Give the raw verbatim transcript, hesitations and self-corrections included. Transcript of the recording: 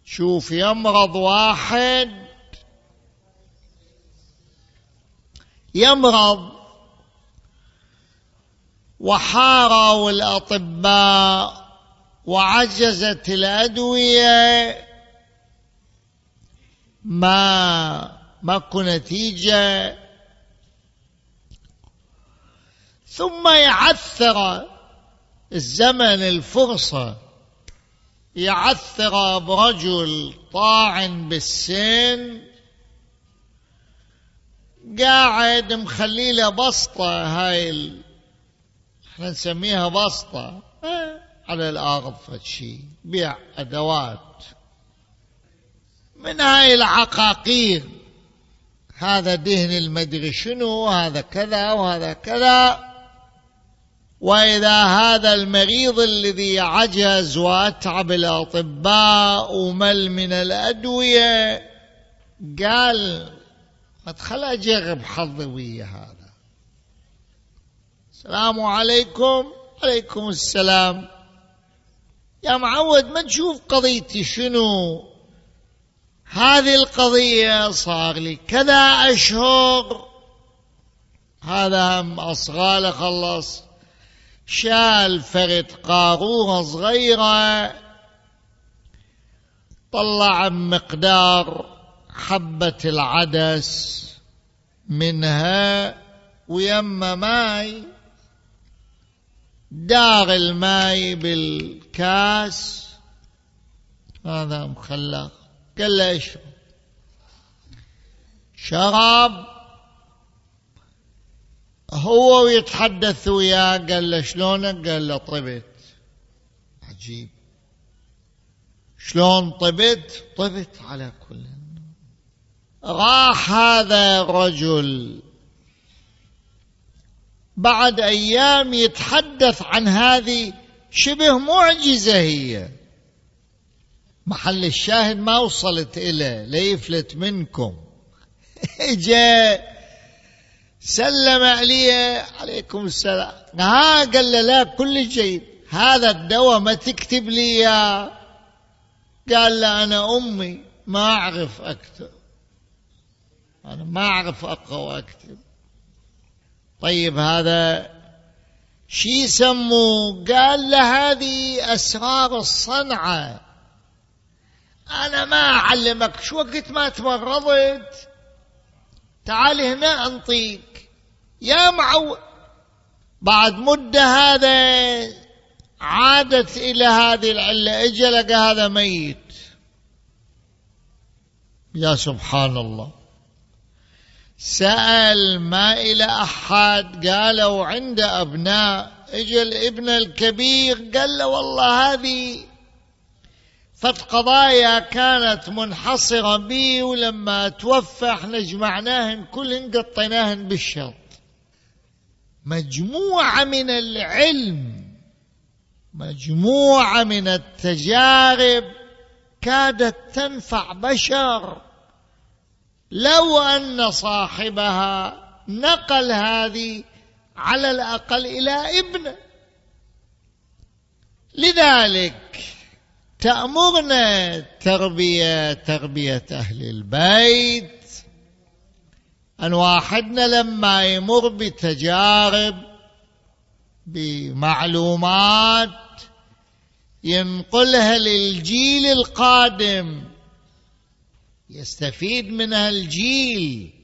شوف، يمرض واحد، يمرض وحاروا الأطباء وعجزت الأدوية، ما ماكو نتيجة، ثم يعثر الزمن الفرصة، يعثر برجل طاعن بالسن قاعد مخليله بسطة، هاي ال... احنا نسميها بسطة اه على الأرض، فشي بيع أدوات من هاي العقاقير، هذا دهن المدري شنو، هذا كذا وهذا كذا. وإذا هذا المريض الذي عجز وأتعب الأطباء ومل من الأدوية قال أدخل أجرب حظي ويا هذا. السلام عليكم. عليكم السلام. يا معود ما تشوف قضيتي شنو؟ هذه القضية صار لي كذا أشهر. هذا هم أصغى خلص، شال فرد قارورة صغيرة، طلع مقدار حبة العدس منها ويما ماي، دار الماي بالكاس، هذا مخلق، قال له اشرب. شرب هو ويتحدث وياه، قال له شلونك؟ قال له طبت. عجيب، شلون طبت؟ طبت على كل. راح هذا الرجل بعد أيام يتحدث عن هذه شبه معجزة، هي محل الشاهد ما وصلت إليه ليفلت منكم. جاء سلم عليه، عليكم السلام. ها قال له لا كل جيد، هذا الدواء ما تكتب لي إياه. قال له أنا أمي ما أعرف أكتب، أنا ما أعرف أقرأ وأكتب. طيب هذا شي يسموه؟ قال له هذه أسرار الصنعة، أنا ما أعلمك، شو وقت ما تمرضت تعال هنا أنطيك يا معود. بعد مدة هذا عادت إلى هذه العلة، اجى لقى هذا ميت. يا سبحان الله. سأل ما إلى أحد، قالوا عنده أبناء. اجى الابن الكبير قال له والله هذه فت قضايا كانت منحصرة بي، ولما توفى احنا جمعناهن كلهن قطيناهن بالشط. مجموعة من العلم، مجموعة من التجارب كادت تنفع بشر لو أن صاحبها نقل هذه على الأقل إلى ابنه. لذلك تأمرنا تربية تربية أهل البيت، أن واحدنا لما يمر بتجارب بمعلومات ينقلها للجيل القادم، يستفيد منها الجيل